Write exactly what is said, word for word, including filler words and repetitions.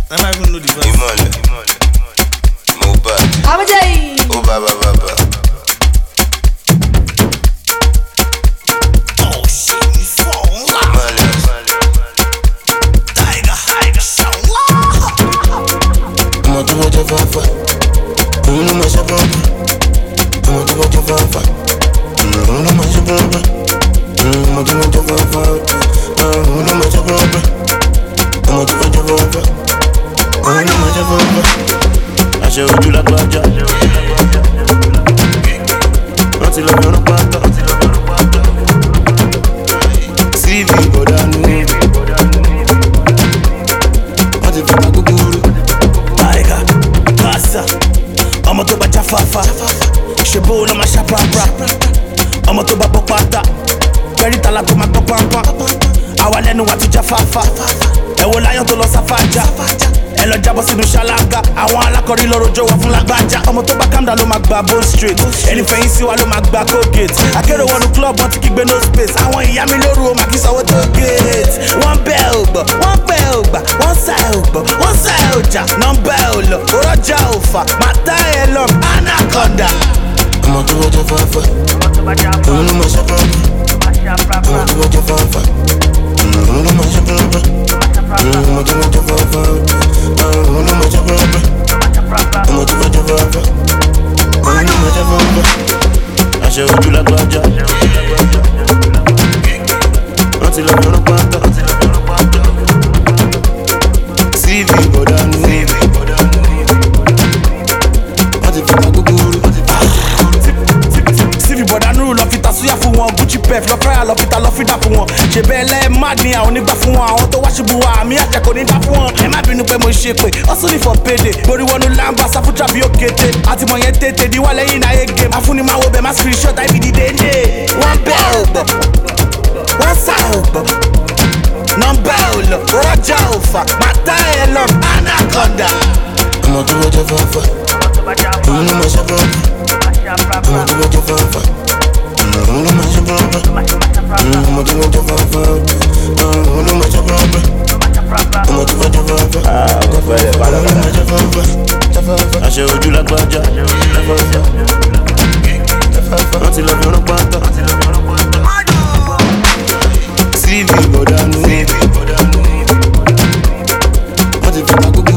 I might even know the verse. Imole, Mohbad. Abajay. Oh baba baba. Oh shit, you fall. Imole. Tiger, tiger, show. I'm a do what you want for. You know my shop. I'm a do what you want for. You know my shop. I'm a do what you want for. You know my shop. I'm a do what you want for. You know my shop. I show you like Baja. Until I'm gonna pack up. C V go down. Until I'm gonna go. Tiger, Kasa. I'm a to ba jafafa. Shebo no ma shapapra. I'm a to ba popata. Very talako ma popampa. Awa lẹ́nu wa ti jafafa. Ẹ wo láyọ̀ tó lọ sáfàjà. Ẹ lọ jábọ́ sínú ṣáláńgá. Àwọn alákọ̀rí lọ́rọ̀ jọ wà fún lágbájá. Ọmọ tó bá calm down ló máa gba bone straight. Ẹni fẹ̀yìn sí wa ló máa gba Colgate. Akérò wọnú club wọn ti kígbe no space. Àwọn ìyá mi lóru o máa kí sanwó tó gate. Wọ́n bẹ́ ò gbọ́, wọ́n pẹ́ ò gbà, wọ́n sá ò gbọ́, wọ́n sá ò jà. Nọ́mbà ò lọ, òrọ́jà ò fà, màtá ẹ̀ lọ, anaconda. I'm a do what you want for. You know my shop. I'm a do what you want for. You know my shop. I'm a do what you want for. You know my shop. I'm a do what you want for. You know my shop. I show you like Baja. Until I'm gonna pack up. C V go down. Until I'm gonna go. Síbi bọ̀dá nírú lọ fi ta súyà fún wọn. Gucci pef lọ fẹ́ra lọ fi ta lọ fi dà fún wọn. Ṣé bẹ́ẹ̀ lẹ́ má ní àwọn onígbà fún wọn. Àwọn tó wá ṣubú wa àmì àjẹ kò ní dá fún wọn. Ẹ má bínú pé mo ṣe pé hustle ni for payday. Borí wọnú lámbà sáfújà bí ó kété. Àtìmọ̀ yẹn tètè di wá lẹ́yìn náà yé game. Afúnimáwo bẹ̀ má screenshot I B D dédé. Wọ́n bẹ́ ò gbọ́, wọ́n sá ò gbọ́. Nọ́mbà ò lọ, rọ́jà ò fà, màtá ẹ̀ lọ, anaconda. I'm a do what you want for. You know my shop. I'm a do what you want for. You know my shop. I'm a do what you want for. You know my shop. I'm a do what you want for. Ah, go for it, bala bala. I show you like Baja. Until I'm gonna pack up. C V go down. Until I'm gonna go.